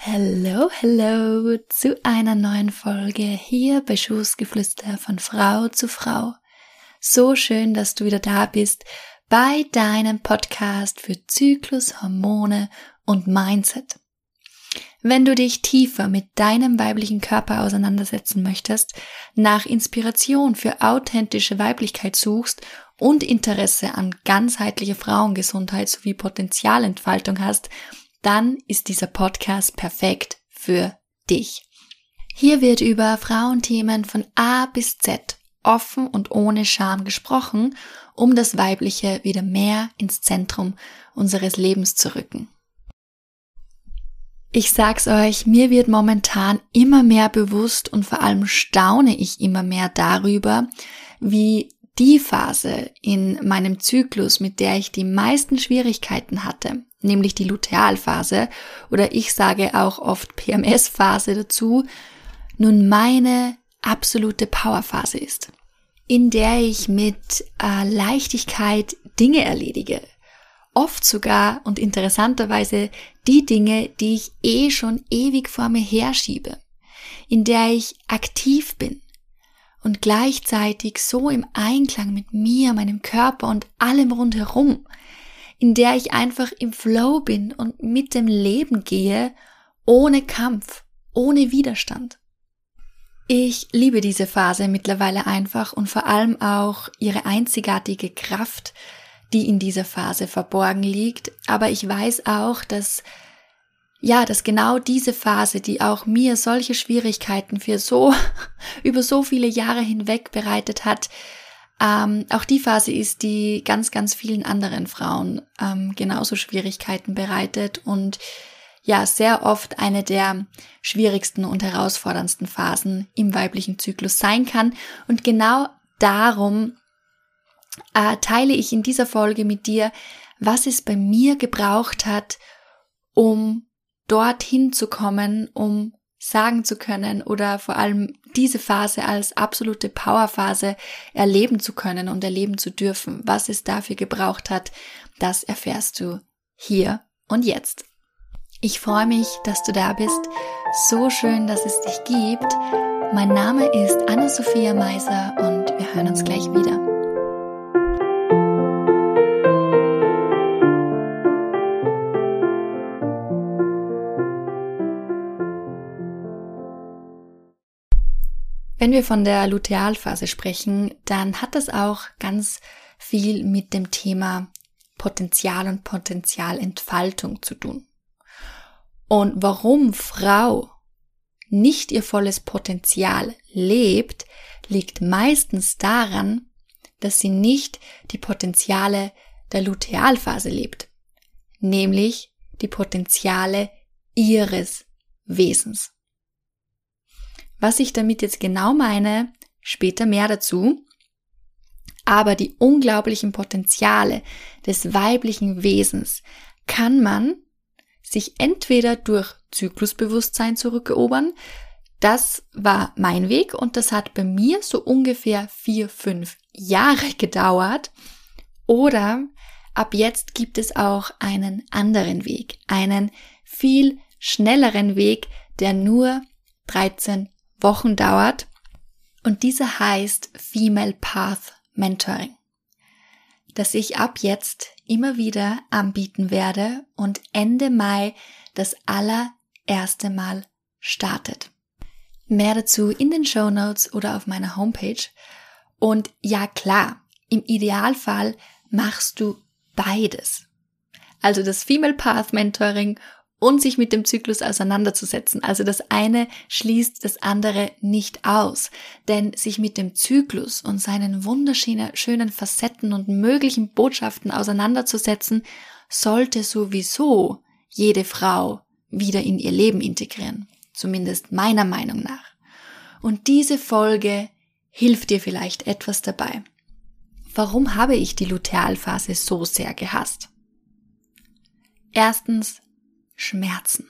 Hallo zu einer neuen Folge hier bei Schoßgeflüster von Frau zu Frau. So schön, dass du wieder da bist bei deinem Podcast für Zyklus, Hormone und Mindset. Wenn du dich tiefer mit deinem weiblichen Körper auseinandersetzen möchtest, nach Inspiration für authentische Weiblichkeit suchst und Interesse an ganzheitlicher Frauengesundheit sowie Potenzialentfaltung hast, dann ist dieser Podcast perfekt für dich. Hier wird über Frauenthemen von A bis Z offen und ohne Scham gesprochen, um das Weibliche wieder mehr ins Zentrum unseres Lebens zu rücken. Ich sag's euch, mir wird momentan immer mehr bewusst und vor allem staune ich immer mehr darüber, wie die Phase in meinem Zyklus, mit der ich die meisten Schwierigkeiten hatte, nämlich die Lutealphase oder ich sage auch oft PMS-Phase dazu, nun meine absolute Powerphase ist, in der ich mit Leichtigkeit Dinge erledige. Oft sogar und interessanterweise die Dinge, die ich schon ewig vor mir herschiebe, in der ich aktiv bin und gleichzeitig so im Einklang mit mir, meinem Körper und allem rundherum, in der ich einfach im Flow bin und mit dem Leben gehe, ohne Kampf, ohne Widerstand. Ich liebe diese Phase mittlerweile einfach und vor allem auch ihre einzigartige Kraft, die in dieser Phase verborgen liegt. Aber ich weiß auch, dass genau diese Phase, die auch mir solche Schwierigkeiten über so viele Jahre hinweg bereitet hat, auch die Phase ist, die ganz, ganz vielen anderen Frauen genauso Schwierigkeiten bereitet und ja, sehr oft eine der schwierigsten und herausforderndsten Phasen im weiblichen Zyklus sein kann. Und genau darum teile ich in dieser Folge mit dir, was es bei mir gebraucht hat, um dorthin zu kommen, um sagen zu können oder vor allem diese Phase als absolute Powerphase erleben zu können und erleben zu dürfen. Was es dafür gebraucht hat, das erfährst du hier und jetzt. Ich freue mich, dass du da bist. So schön, dass es dich gibt. Mein Name ist Anna-Sophia Meiser und wir hören uns gleich wieder. Wenn wir von der Lutealphase sprechen, dann hat das auch ganz viel mit dem Thema Potenzial und Potenzialentfaltung zu tun. Und warum Frau nicht ihr volles Potenzial lebt, liegt meistens daran, dass sie nicht die Potenziale der Lutealphase lebt, nämlich die Potenziale ihres Wesens. Was ich damit jetzt genau meine, später mehr dazu. Aber die unglaublichen Potenziale des weiblichen Wesens kann man sich entweder durch Zyklusbewusstsein zurückerobern. Das war mein Weg und das hat bei mir so ungefähr 4-5 Jahre gedauert. Oder ab jetzt gibt es auch einen anderen Weg, einen viel schnelleren Weg, der nur 13 Wochen dauert und dieser heißt Female Path Mentoring, das ich ab jetzt immer wieder anbieten werde und Ende Mai das allererste Mal startet. Mehr dazu in den Shownotes oder auf meiner Homepage. Und ja klar, im Idealfall machst du beides. Also das Female Path Mentoring und sich mit dem Zyklus auseinanderzusetzen. Also das eine schließt das andere nicht aus. Denn sich mit dem Zyklus und seinen wunderschönen Facetten und möglichen Botschaften auseinanderzusetzen, sollte sowieso jede Frau wieder in ihr Leben integrieren. Zumindest meiner Meinung nach. Und diese Folge hilft dir vielleicht etwas dabei. Warum habe ich die Lutealphase so sehr gehasst? Erstens, Schmerzen.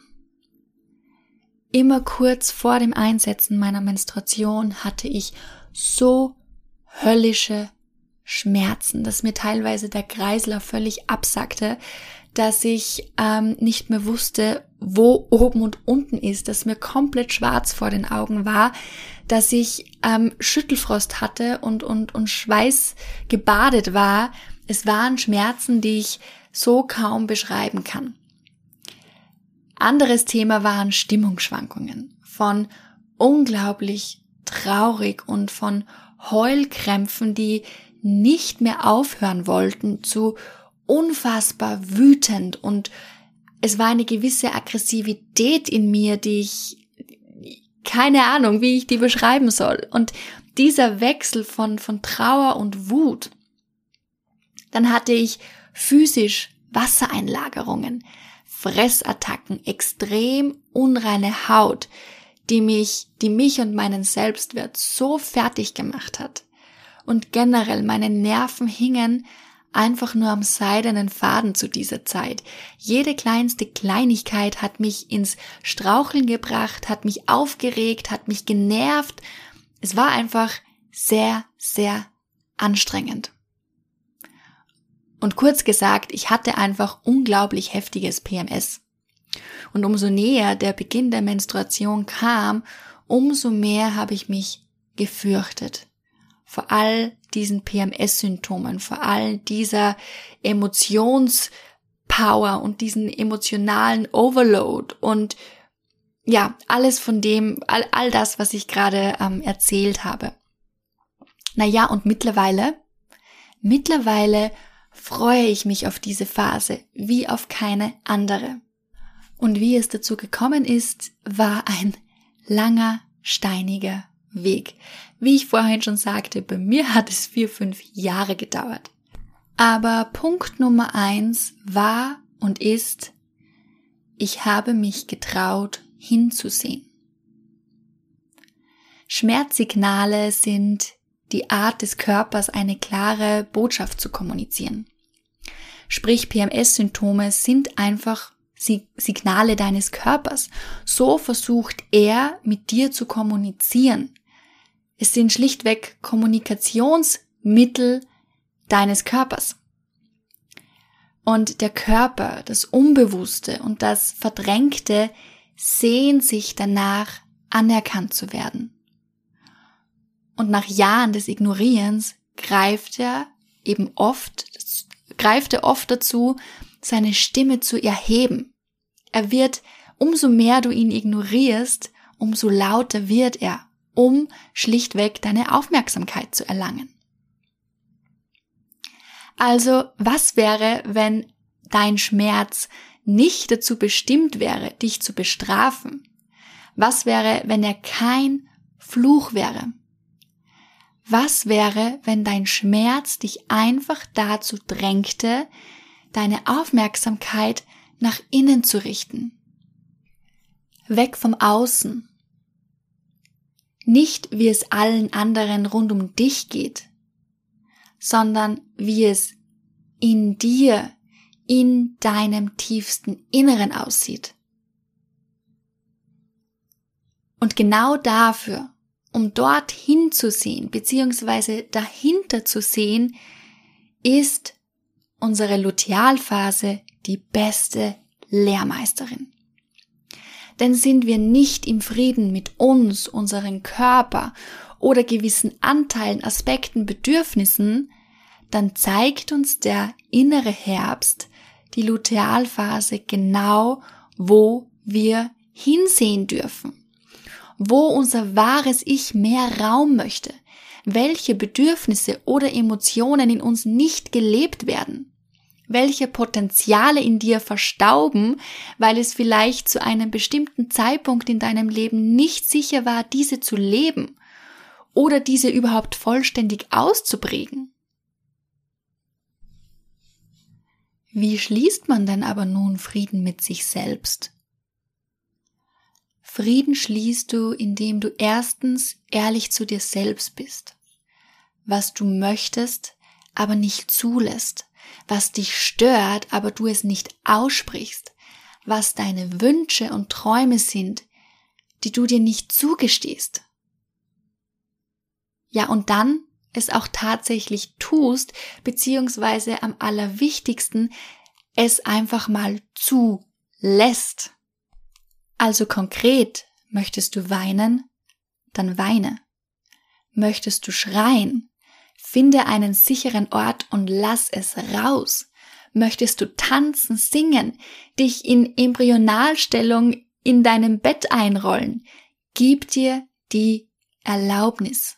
Immer kurz vor dem Einsetzen meiner Menstruation hatte ich so höllische Schmerzen, dass mir teilweise der Kreislauf völlig absackte, dass ich nicht mehr wusste, wo oben und unten ist, dass mir komplett schwarz vor den Augen war, dass ich Schüttelfrost hatte und Schweiß gebadet war. Es waren Schmerzen, die ich so kaum beschreiben kann. Anderes Thema waren Stimmungsschwankungen, von unglaublich traurig und von Heulkrämpfen, die nicht mehr aufhören wollten, zu unfassbar wütend, und es war eine gewisse Aggressivität in mir, die ich, keine Ahnung, wie ich die beschreiben soll. Und dieser Wechsel von Trauer und Wut. Dann hatte ich physisch Wassereinlagerungen, Fressattacken, extrem unreine Haut, die mich und meinen Selbstwert so fertig gemacht hat. Und generell meine Nerven hingen einfach nur am seidenen Faden zu dieser Zeit. Jede kleinste Kleinigkeit hat mich ins Straucheln gebracht, hat mich aufgeregt, hat mich genervt. Es war einfach sehr, sehr anstrengend. Und kurz gesagt, ich hatte einfach unglaublich heftiges PMS. Und umso näher der Beginn der Menstruation kam, umso mehr habe ich mich gefürchtet. Vor all diesen PMS-Symptomen, vor all dieser Emotionspower und diesen emotionalen Overload und ja, alles von dem, all das, was ich gerade erzählt habe. Naja, und mittlerweile freue ich mich auf diese Phase wie auf keine andere. Und wie es dazu gekommen ist, war ein langer, steiniger Weg. Wie ich vorhin schon sagte, bei mir hat es 4-5 Jahre gedauert. Aber Punkt Nummer 1 war und ist, ich habe mich getraut, hinzusehen. Schmerzsignale sind die Art des Körpers, eine klare Botschaft zu kommunizieren. Sprich, PMS-Symptome sind einfach Signale deines Körpers. So versucht er, mit dir zu kommunizieren. Es sind schlichtweg Kommunikationsmittel deines Körpers. Und der Körper, das Unbewusste und das Verdrängte sehnt sich danach, anerkannt zu werden. Und nach Jahren des Ignorierens greift er oft dazu, seine Stimme zu erheben. Er wird, umso mehr du ihn ignorierst, umso lauter wird er, um schlichtweg deine Aufmerksamkeit zu erlangen. Also, was wäre, wenn dein Schmerz nicht dazu bestimmt wäre, dich zu bestrafen? Was wäre, wenn er kein Fluch wäre? Was wäre, wenn dein Schmerz dich einfach dazu drängte, deine Aufmerksamkeit nach innen zu richten? Weg vom Außen. Nicht, wie es allen anderen rund um dich geht, sondern wie es in dir, in deinem tiefsten Inneren aussieht. Und genau dafür, um dorthin zu sehen, beziehungsweise dahinter zu sehen, ist unsere Lutealphase die beste Lehrmeisterin. Denn sind wir nicht im Frieden mit uns, unserem Körper oder gewissen Anteilen, Aspekten, Bedürfnissen, dann zeigt uns der innere Herbst, die Lutealphase, genau, wo wir hinsehen dürfen. Wo unser wahres Ich mehr Raum möchte, welche Bedürfnisse oder Emotionen in uns nicht gelebt werden, welche Potenziale in dir verstauben, weil es vielleicht zu einem bestimmten Zeitpunkt in deinem Leben nicht sicher war, diese zu leben oder diese überhaupt vollständig auszuprägen. Wie schließt man denn aber nun Frieden mit sich selbst? Frieden schließt du, indem du erstens ehrlich zu dir selbst bist, was du möchtest, aber nicht zulässt, was dich stört, aber du es nicht aussprichst, was deine Wünsche und Träume sind, die du dir nicht zugestehst. Ja, und dann es auch tatsächlich tust, beziehungsweise am allerwichtigsten es einfach mal zulässt. Also konkret, möchtest du weinen? Dann weine. Möchtest du schreien? Finde einen sicheren Ort und lass es raus. Möchtest du tanzen, singen, dich in Embryonalstellung in deinem Bett einrollen? Gib dir die Erlaubnis.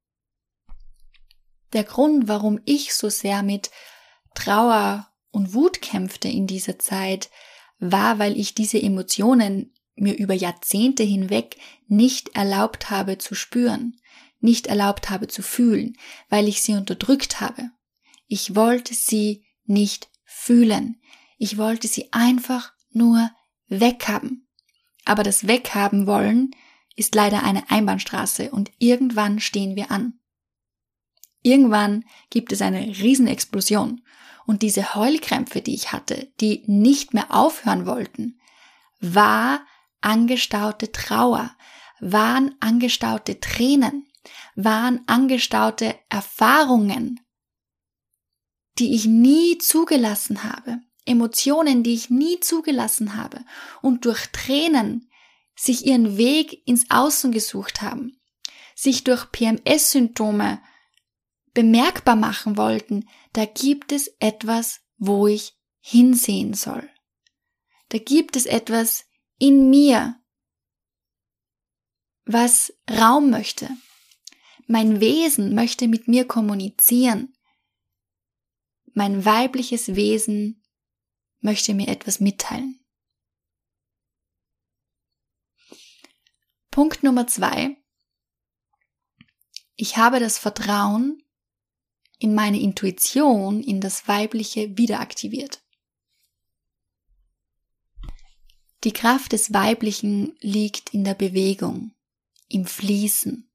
Der Grund, warum ich so sehr mit Trauer und Wut kämpfte in dieser Zeit, war, weil ich diese Emotionen mir über Jahrzehnte hinweg nicht erlaubt habe zu spüren, nicht erlaubt habe zu fühlen, weil ich sie unterdrückt habe. Ich wollte sie nicht fühlen. Ich wollte sie einfach nur weghaben. Aber das Weghaben wollen ist leider eine Einbahnstraße und irgendwann stehen wir an. Irgendwann gibt es eine Riesenexplosion und diese Heulkrämpfe, die ich hatte, die nicht mehr aufhören wollten, war angestaute Trauer, waren angestaute Tränen, waren angestaute Erfahrungen, die ich nie zugelassen habe, Emotionen, die ich nie zugelassen habe und durch Tränen sich ihren Weg ins Außen gesucht haben, sich durch PMS-Symptome bemerkbar machen wollten, da gibt es etwas, wo ich hinsehen soll. Da gibt es etwas in mir, was Raum möchte. Mein Wesen möchte mit mir kommunizieren. Mein weibliches Wesen möchte mir etwas mitteilen. Punkt Nummer 2. Ich habe das Vertrauen in meine Intuition, in das Weibliche wieder aktiviert. Die Kraft des Weiblichen liegt in der Bewegung, im Fließen.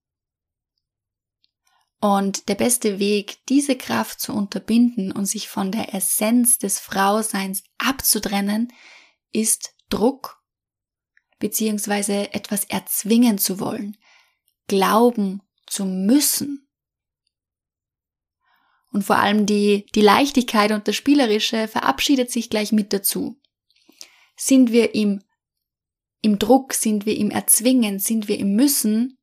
Und der beste Weg, diese Kraft zu unterbinden und sich von der Essenz des Frauseins abzutrennen, ist Druck, beziehungsweise etwas erzwingen zu wollen, glauben zu müssen. Und vor allem die Leichtigkeit und das Spielerische verabschiedet sich gleich mit dazu. Sind wir im Druck, sind wir im Erzwingen, sind wir im Müssen,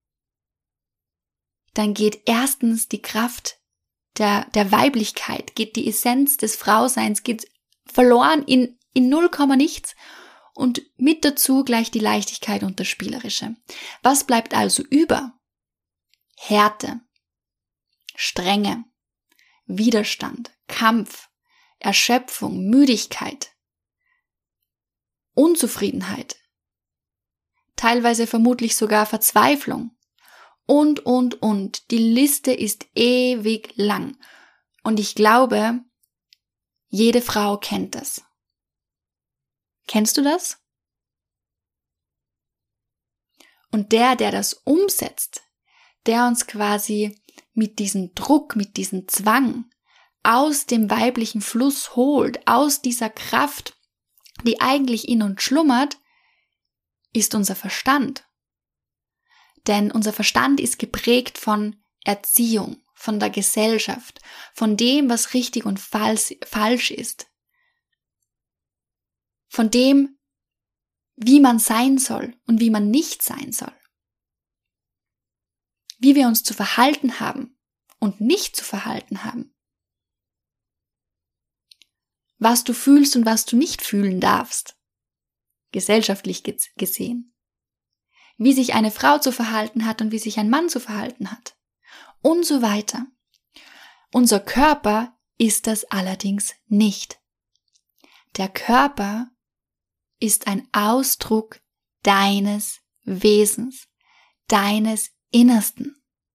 dann geht erstens die Kraft der Weiblichkeit, geht die Essenz des Frauseins, geht verloren in 0, nichts und mit dazu gleich die Leichtigkeit und das Spielerische. Was bleibt also über? Härte, Strenge, Widerstand, Kampf, Erschöpfung, Müdigkeit, Unzufriedenheit, teilweise vermutlich sogar Verzweiflung und. Die Liste ist ewig lang. Und ich glaube, jede Frau kennt das. Kennst du das? Und der das umsetzt, der uns quasi mit diesem Druck, mit diesem Zwang aus dem weiblichen Fluss holt, aus dieser Kraft, die eigentlich in uns schlummert, ist unser Verstand. Denn unser Verstand ist geprägt von Erziehung, von der Gesellschaft, von dem, was richtig und falsch ist. Von dem, wie man sein soll und wie man nicht sein soll. Wie wir uns zu verhalten haben und nicht zu verhalten haben. Was du fühlst und was du nicht fühlen darfst. Gesellschaftlich gesehen. Wie sich eine Frau zu verhalten hat und wie sich ein Mann zu verhalten hat. Und so weiter. Unser Körper ist das allerdings nicht. Der Körper ist ein Ausdruck deines Wesens, deines Innersten.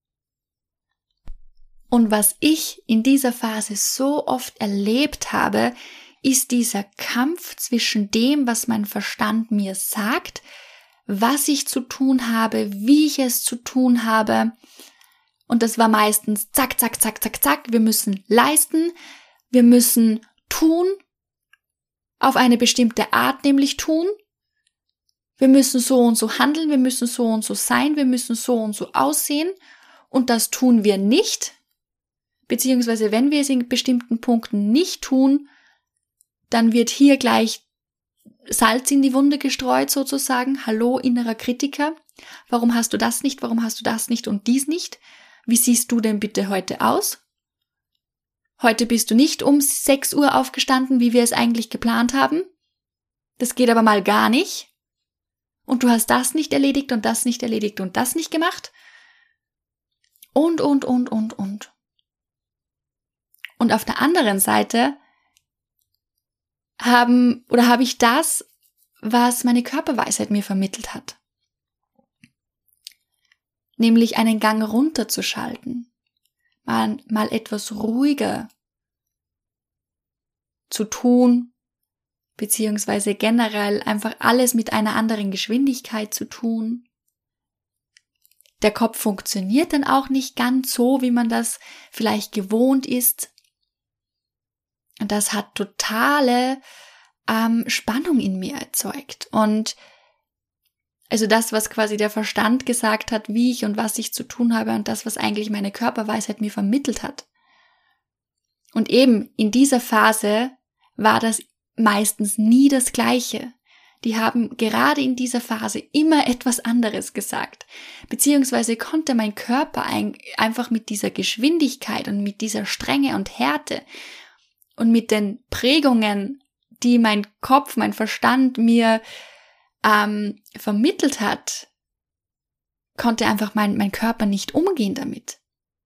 Und was ich in dieser Phase so oft erlebt habe, ist dieser Kampf zwischen dem, was mein Verstand mir sagt, was ich zu tun habe, wie ich es zu tun habe. Und das war meistens zack, zack, zack, zack, zack. Wir müssen leisten, wir müssen tun, auf eine bestimmte Art nämlich tun. Wir müssen so und so handeln, wir müssen so und so sein, wir müssen so und so aussehen. Und das tun wir nicht. Beziehungsweise wenn wir es in bestimmten Punkten nicht tun, dann wird hier gleich Salz in die Wunde gestreut sozusagen. Hallo, innerer Kritiker. Warum hast du das nicht? Warum hast du das nicht und dies nicht? Wie siehst du denn bitte heute aus? Heute bist du nicht um 6 Uhr aufgestanden, wie wir es eigentlich geplant haben. Das geht aber mal gar nicht. Und du hast das nicht erledigt und das nicht erledigt und das nicht gemacht. Und. Und auf der anderen Seite habe ich das, was meine Körperweisheit mir vermittelt hat. Nämlich einen Gang runterzuschalten, mal etwas ruhiger zu tun, beziehungsweise generell einfach alles mit einer anderen Geschwindigkeit zu tun. Der Kopf funktioniert dann auch nicht ganz so, wie man das vielleicht gewohnt ist. Und das hat totale Spannung in mir erzeugt. Und also das, was quasi der Verstand gesagt hat, wie ich und was ich zu tun habe und das, was eigentlich meine Körperweisheit mir vermittelt hat. Und eben in dieser Phase war das meistens nie das Gleiche. Die haben gerade in dieser Phase immer etwas anderes gesagt. Beziehungsweise konnte mein Körper einfach mit dieser Geschwindigkeit und mit dieser Strenge und Härte und mit den Prägungen, die mein Kopf, mein Verstand mir vermittelt hat, konnte einfach mein Körper nicht umgehen damit.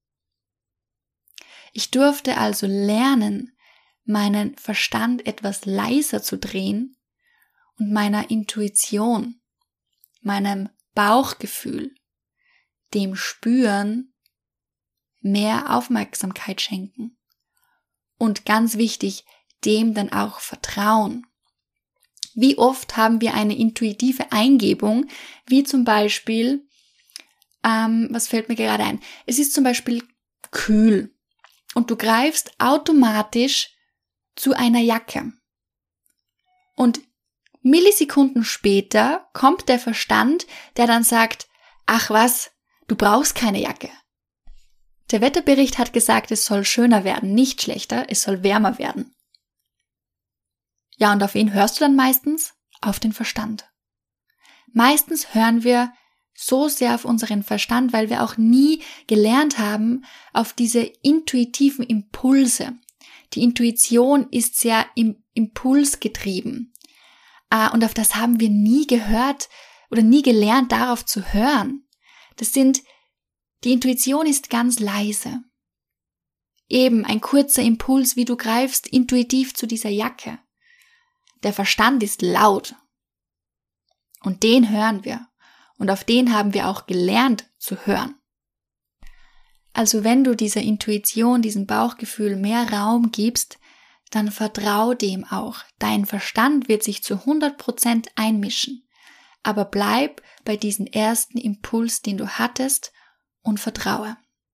Ich durfte also lernen, meinen Verstand etwas leiser zu drehen und meiner Intuition, meinem Bauchgefühl, dem Spüren mehr Aufmerksamkeit schenken. Und ganz wichtig, dem dann auch vertrauen. Wie oft haben wir eine intuitive Eingebung, wie zum Beispiel, was fällt mir gerade ein? Es ist zum Beispiel kühl und du greifst automatisch zu einer Jacke. Und Millisekunden später kommt der Verstand, der dann sagt, ach was, du brauchst keine Jacke. Der Wetterbericht hat gesagt, es soll schöner werden, nicht schlechter, es soll wärmer werden. Ja, und auf wen hörst du dann meistens? Auf den Verstand. Meistens hören wir so sehr auf unseren Verstand, weil wir auch nie gelernt haben, auf diese intuitiven Impulse. Die Intuition ist sehr impulsgetrieben. Und auf das haben wir nie gehört oder nie gelernt, darauf zu hören. Die Intuition ist ganz leise. Eben ein kurzer Impuls, wie du greifst intuitiv zu dieser Jacke. Der Verstand ist laut. Und den hören wir. Und auf den haben wir auch gelernt zu hören. Also wenn du dieser Intuition, diesem Bauchgefühl mehr Raum gibst, dann vertrau dem auch. Dein Verstand wird sich zu 100% einmischen. Aber bleib bei diesem ersten Impuls, den du hattest, und vertraue.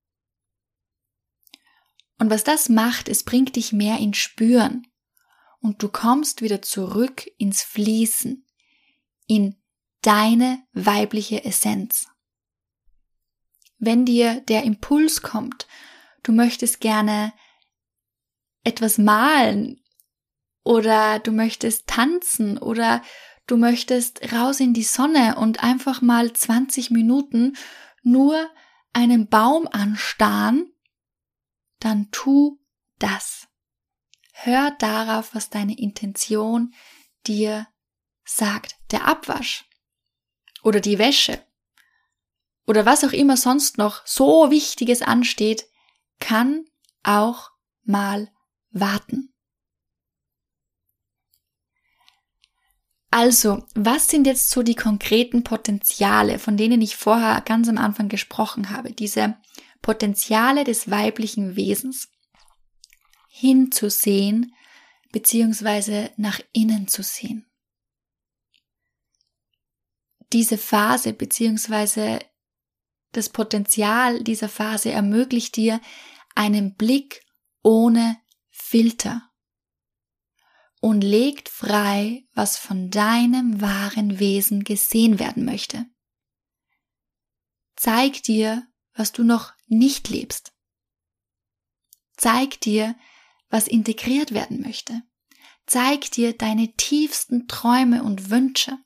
Und was das macht, es bringt dich mehr ins Spüren. Und du kommst wieder zurück ins Fließen, in deine weibliche Essenz. Wenn dir der Impuls kommt, du möchtest gerne etwas malen oder du möchtest tanzen oder du möchtest raus in die Sonne und einfach mal 20 Minuten nur einen Baum anstarren, dann tu das. Hör darauf, was deine Intention dir sagt. Der Abwasch oder die Wäsche oder was auch immer sonst noch so Wichtiges ansteht, kann auch mal warten. Also, was sind jetzt so die konkreten Potenziale, von denen ich vorher ganz am Anfang gesprochen habe? Diese Potenziale des weiblichen Wesens, hinzusehen bzw. nach innen zu sehen. Diese Phase bzw. das Potenzial dieser Phase ermöglicht dir einen Blick ohne Filter und legt frei, was von deinem wahren Wesen gesehen werden möchte. Zeig dir, was du noch nicht lebst. Zeig dir, was integriert werden möchte. Zeig dir deine tiefsten Träume und Wünsche.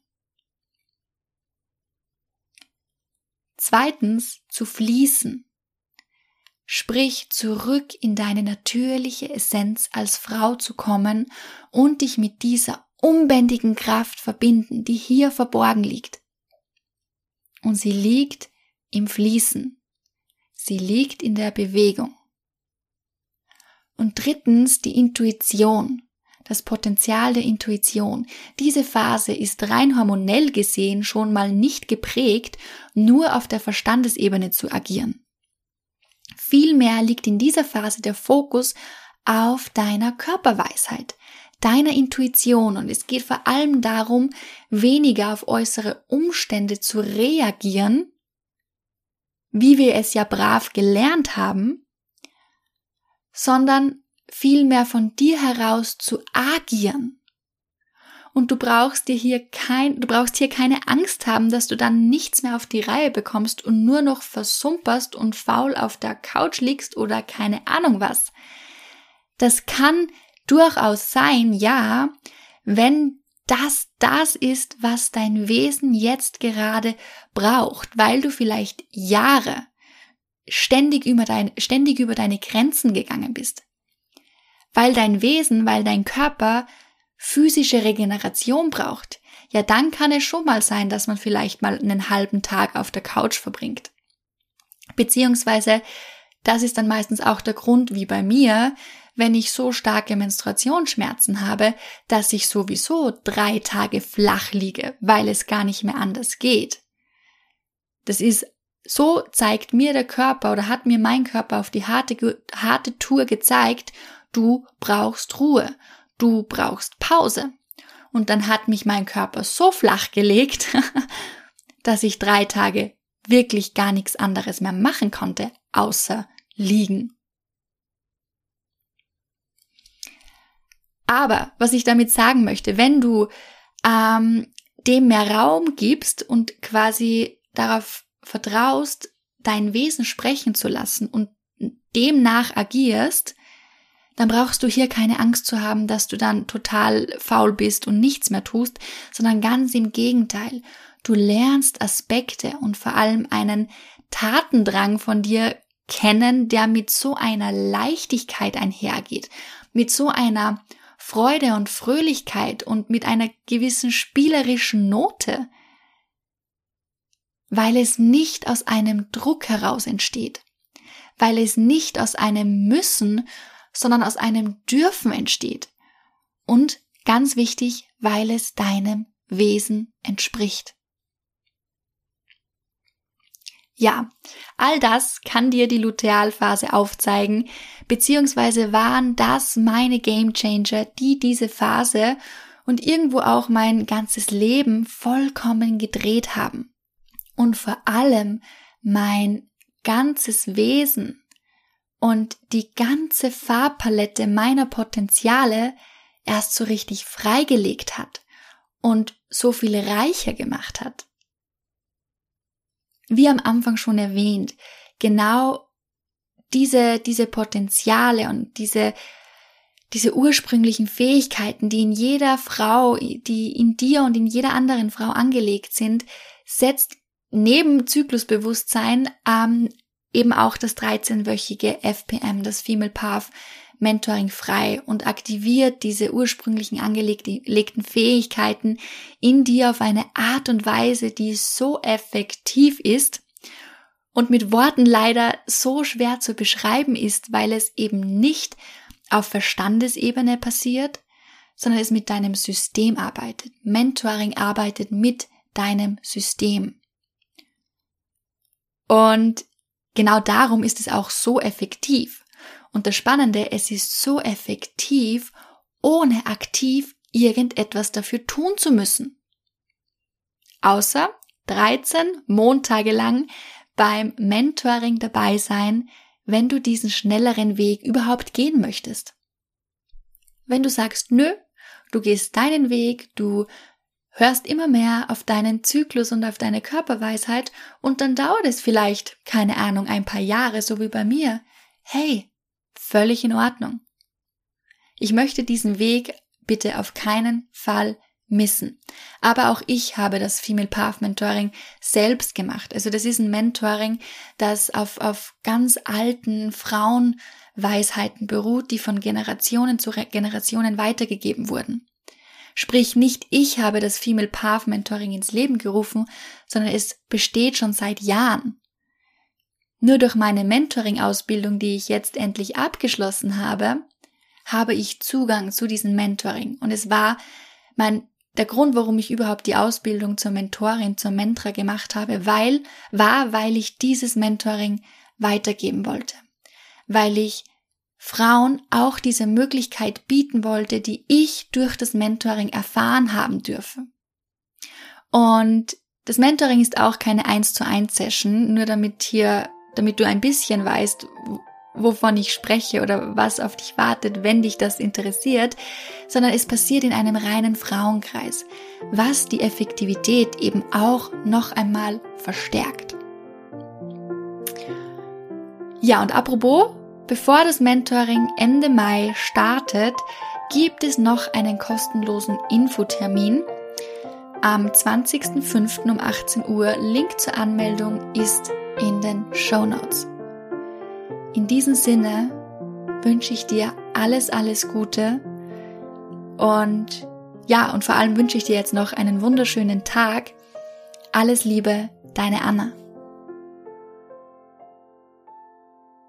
Zweitens, zu fließen. Sprich, zurück in deine natürliche Essenz als Frau zu kommen und dich mit dieser unbändigen Kraft verbinden, die hier verborgen liegt. Und sie liegt im Fließen. Sie liegt in der Bewegung. Und drittens, die Intuition. Das Potenzial der Intuition. Diese Phase ist rein hormonell gesehen schon mal nicht geprägt, nur auf der Verstandesebene zu agieren. Vielmehr liegt in dieser Phase der Fokus auf deiner Körperweisheit, deiner Intuition, und es geht vor allem darum, weniger auf äußere Umstände zu reagieren, wie wir es ja brav gelernt haben, sondern vielmehr von dir heraus zu agieren. Und du brauchst hier keine Angst haben, dass du dann nichts mehr auf die Reihe bekommst und nur noch versumperst und faul auf der Couch liegst oder keine Ahnung was. Das kann durchaus sein, ja, wenn das ist, was dein Wesen jetzt gerade braucht, weil du vielleicht Jahre ständig über deine Grenzen gegangen bist. Weil dein Wesen, weil dein Körper physische Regeneration braucht, ja, dann kann es schon mal sein, dass man vielleicht mal einen halben Tag auf der Couch verbringt. Beziehungsweise, das ist dann meistens auch der Grund, wie bei mir, wenn ich so starke Menstruationsschmerzen habe, dass ich sowieso 3 Tage flach liege, weil es gar nicht mehr anders geht. So zeigt mir der Körper oder hat mir mein Körper auf die harte Tour gezeigt, du brauchst Ruhe, du brauchst Pause. Und dann hat mich mein Körper so flach gelegt, dass ich 3 Tage wirklich gar nichts anderes mehr machen konnte, außer liegen. Aber was ich damit sagen möchte, wenn du dem mehr Raum gibst und quasi darauf vertraust, dein Wesen sprechen zu lassen und demnach agierst, dann brauchst du hier keine Angst zu haben, dass du dann total faul bist und nichts mehr tust, sondern ganz im Gegenteil. Du lernst Aspekte und vor allem einen Tatendrang von dir kennen, der mit so einer Leichtigkeit einhergeht, mit so einer Freude und Fröhlichkeit und mit einer gewissen spielerischen Note, weil es nicht aus einem Druck heraus entsteht, weil es nicht aus einem Müssen, sondern aus einem Dürfen entsteht. Und ganz wichtig, weil es deinem Wesen entspricht. Ja, all das kann dir die Lutealphase aufzeigen, beziehungsweise waren das meine Gamechanger, die diese Phase und irgendwo auch mein ganzes Leben vollkommen gedreht haben. Und vor allem mein ganzes Wesen und die ganze Farbpalette meiner Potenziale erst so richtig freigelegt hat und so viel reicher gemacht hat. Wie am Anfang schon erwähnt, genau diese Potenziale und diese ursprünglichen Fähigkeiten, die in jeder Frau, die in dir und in jeder anderen Frau angelegt sind, setzt neben Zyklusbewusstsein eben auch das 13-wöchige FPM, das Female Path Mentoring frei und aktiviert diese ursprünglichen angelegten Fähigkeiten in dir auf eine Art und Weise, die so effektiv ist und mit Worten leider so schwer zu beschreiben ist, weil es eben nicht auf Verstandesebene passiert, sondern es mit deinem System arbeitet. Mentoring arbeitet mit deinem System. Und genau darum ist es auch so effektiv. Und das Spannende, es ist so effektiv, ohne aktiv irgendetwas dafür tun zu müssen. Außer 13 Montage lang beim Mentoring dabei sein, wenn du diesen schnelleren Weg überhaupt gehen möchtest. Wenn du sagst, nö, du gehst deinen Weg, du hörst immer mehr auf deinen Zyklus und auf deine Körperweisheit und dann dauert es vielleicht, keine Ahnung, ein paar Jahre, so wie bei mir. Hey, völlig in Ordnung. Ich möchte diesen Weg bitte auf keinen Fall missen. Aber auch ich habe das Female Path Mentoring selbst gemacht. Also das ist ein Mentoring, das auf ganz alten Frauenweisheiten beruht, die von Generationen zu Generationen weitergegeben wurden. Sprich, nicht ich habe das Female Path Mentoring ins Leben gerufen, sondern es besteht schon seit Jahren. Nur durch meine Mentoring-Ausbildung, die ich jetzt endlich abgeschlossen habe, habe ich Zugang zu diesem Mentoring. Und es war der Grund, warum ich überhaupt die Ausbildung zur Mentorin, zur Mentra gemacht habe, weil ich dieses Mentoring weitergeben wollte. Weil ich Frauen auch diese Möglichkeit bieten wollte, die ich durch das Mentoring erfahren haben dürfe. Und das Mentoring ist auch keine 1:1 Session, nur damit du ein bisschen weißt, wovon ich spreche oder was auf dich wartet, wenn dich das interessiert, sondern es passiert in einem reinen Frauenkreis, was die Effektivität eben auch noch einmal verstärkt. Ja, und apropos, bevor das Mentoring Ende Mai startet, gibt es noch einen kostenlosen Infotermin am 20.05. um 18 Uhr. Link zur Anmeldung ist in den Shownotes. In diesem Sinne wünsche ich dir alles Gute und vor allem wünsche ich dir jetzt noch einen wunderschönen Tag. Alles Liebe, deine Anna.